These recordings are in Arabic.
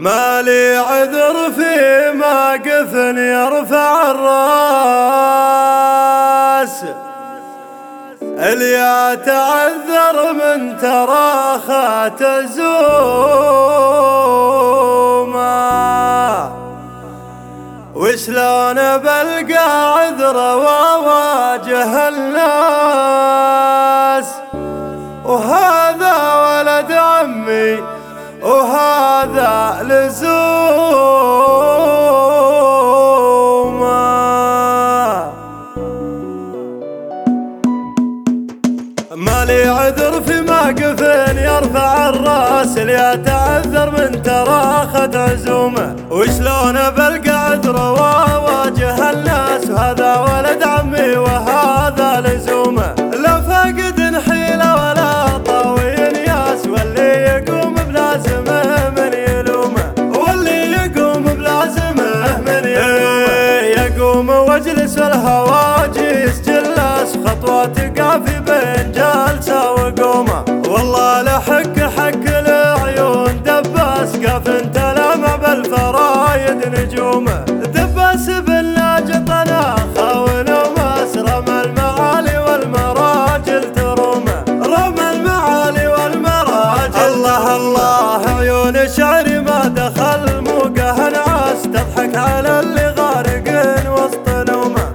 ما لي عذر في موقف يرفع الراس، اللي تعذر من تراخات الزومة، وشلون بلقى عذر واواجه الناس، وهذا ولد عمي وهذا لزومه. ما لي عذر في موقف يرفع الراس، اللي يتعذر من تراخت عزومه، وشلون بلقى عذر واواجه الناس، وهذا ولد عمي وهذا لزومه. لا فاقد حيله ولا طاوي ياس، واللي يقوم بلازمه من يلومه، واللي يقوم بلازمه من يلومه. يقوم واجلس والهواجس جلاس، خطواتي قافي بين جالسه وقومه، والله لحق حق العيون دباس، قاف انت لمع بالفرايد نجومه. دباس باللاجط انا خاون وماس، رمى المعالي والمراجل ترومه، رمى المعالي والمراجل. الله الله عيون شعري ما دخل موقه نعاس، تضحك على اللي غارق وسط نومه،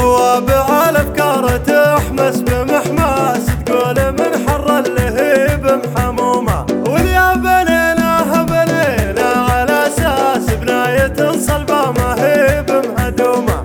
روابع الافكار تحمس بمحماس، تقول من حر اللهيب محمومه. واليا بنيناها بنينا على اساس بنايه صلبه ما هي بمهدومه،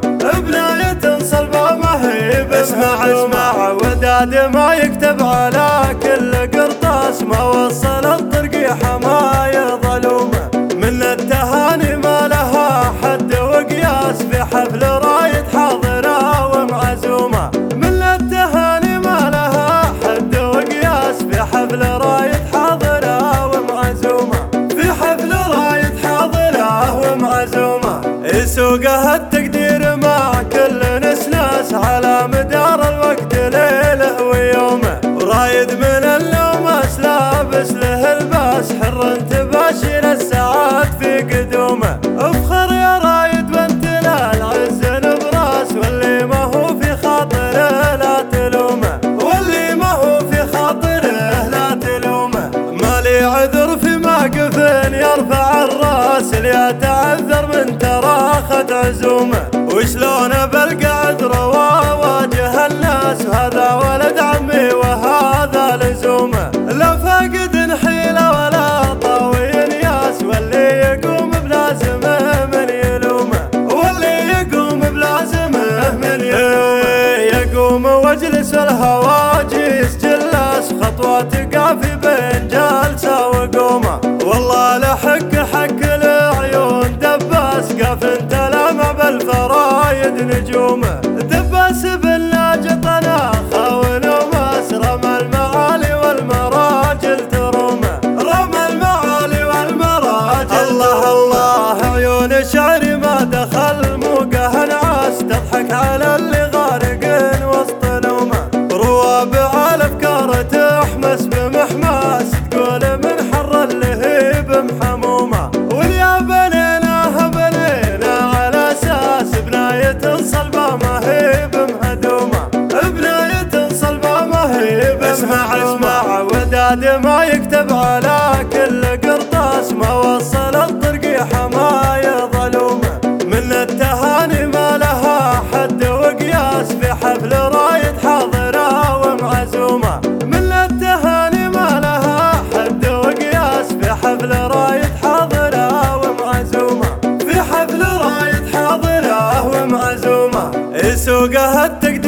بنايه صلبه ما هي بمهدومه. اسمع وداد ما يكتب على كل قرطاس، ما وصل الطرقيحه ما يظلومه، من التهاني ما لها حد وقياس، في حفل رايد حاضره ومعزومه، من التهاني ما لها حد وقياس، في حفل رايد حاضره ومعزومه، في حفل رايد حاضره ومعزومه. يسوقها التقدير مع كل نسناس، على مدار الوقت ليله ويومه، ورايد من اللومس لابس له الباس، حر تباشر الساعات في قدومه. افخر يا رايد بنت العز براس، واللي ما هو في خاطره لا تلومه، واللي ما هو في خاطره لا تلومه. ما لي عذر في موقف يرفع الراس، اللي يتعذر من تراخت عزومه، وشلون بلقى عذر واواجه الناس، وهذا ولد عمي وهذا لزومه. لا فاقد حيله ولا طاوي ياس، واللي يقوم بلازمه من يلومه، واللي يقوم بلازمه من يلومه. يقوم واجلس والهواجس جلاس، خطواتي قافي بين جالسه وقومه، والله لحق حق العيون دباس، قاف انت لمع بالفرايد نجومه. دباس باللاجط انا خاون وماس، رمى المعالي والمراجل ترومه، رمى المعالي والمراجل. الله الله عيون شعري ما دخل موقه نعاس، تضحك على اللي غارق وسط نومه، روابع الافكار تحمس بمحماس، تقول من حر اللهيب محمومه. واليا بنيناها بنينا على اساس بنايه صلبه ما هي بمهدومه، بنايه صلبه ما هي بمهدومه. اسمع وداد ما يكتب على كل قرطاس، ما وصل الطرقيحه ما يظلومه، من التهاني ما لها حد وقياس، في حفل رايد حاضره ومعزومه، من التهاني ما لها حد وقياس، في حفل رايد حاضره ومعزومه، في حفل رايد حاضره ومعزومه. يسوقها التقدير